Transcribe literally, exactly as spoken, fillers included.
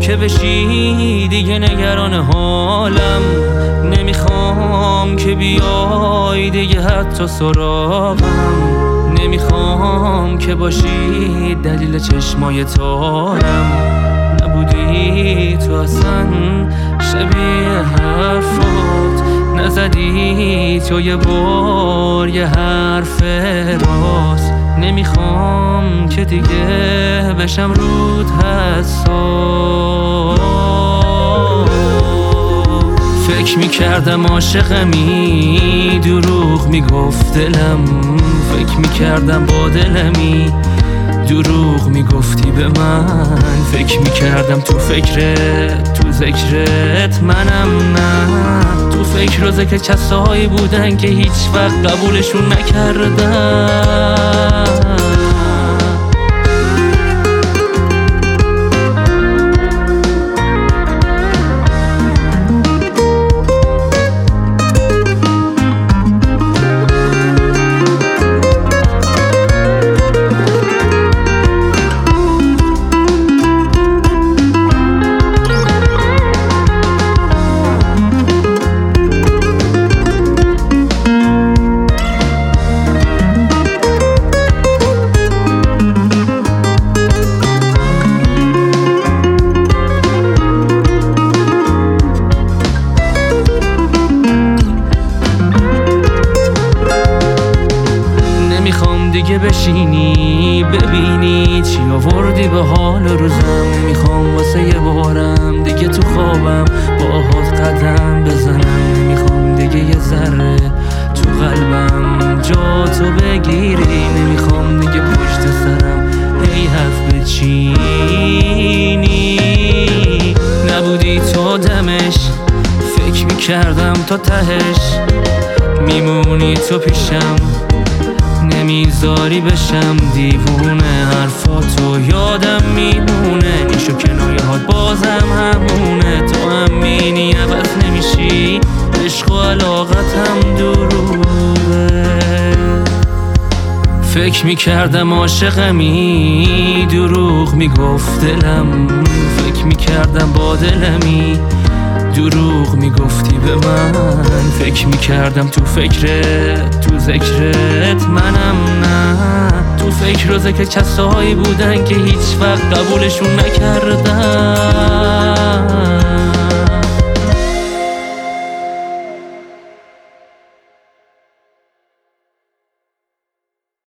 که بشی دیگه نگران حالم، نمیخوام که بیای دیگه حتی سراغم، نمیخوام که باشی دلیل چشمای تارم. نبودی تو اصلا شبیه حرفات، نزدی تو یه بار یه حرف راست. نمیخوام که دیگه بشم رود حساس. فکر میکردم عاشقمی، دروغ میگفت دلم. فکر میکردم با دلمی، دروغ میگفتی به من. فکر میکردم تو فکرت، تو ذکرت منم. نه تو فکر و ذکر کسایی بودن که هیچ وقت قبولشون نکردم. دیگه بشینی ببینی چی آوردی به حال روزم. میخوام واسه یه بارم دیگه تو خوابم باهات قدم بزنم. نمیخوام دیگه یه ذره تو قلبم جا تو بگیری. نمیخوام دیگه پشت سرم هی حرف بچینی. نبودی تو دمش، فکر میکردم تا تهش میمونی تو پیشم، نمیذاری بشم دیوونه. حرفاتو یادم میمونه، نیش و کنایه هات بازم همونه. تو هم مینی عوض نمیشی، عشق و علاقتم دروغه. فکر میکردم عاشقمی، دروغ میگفت دلم. فکر میکردم با دلمی، دروغ میگفتی به من. فکر میکردم تو فکرت، تو ذکرت منم. نه تو فکر و ذکر کسایی بودن که هیچ وقت قبولشون نکردم.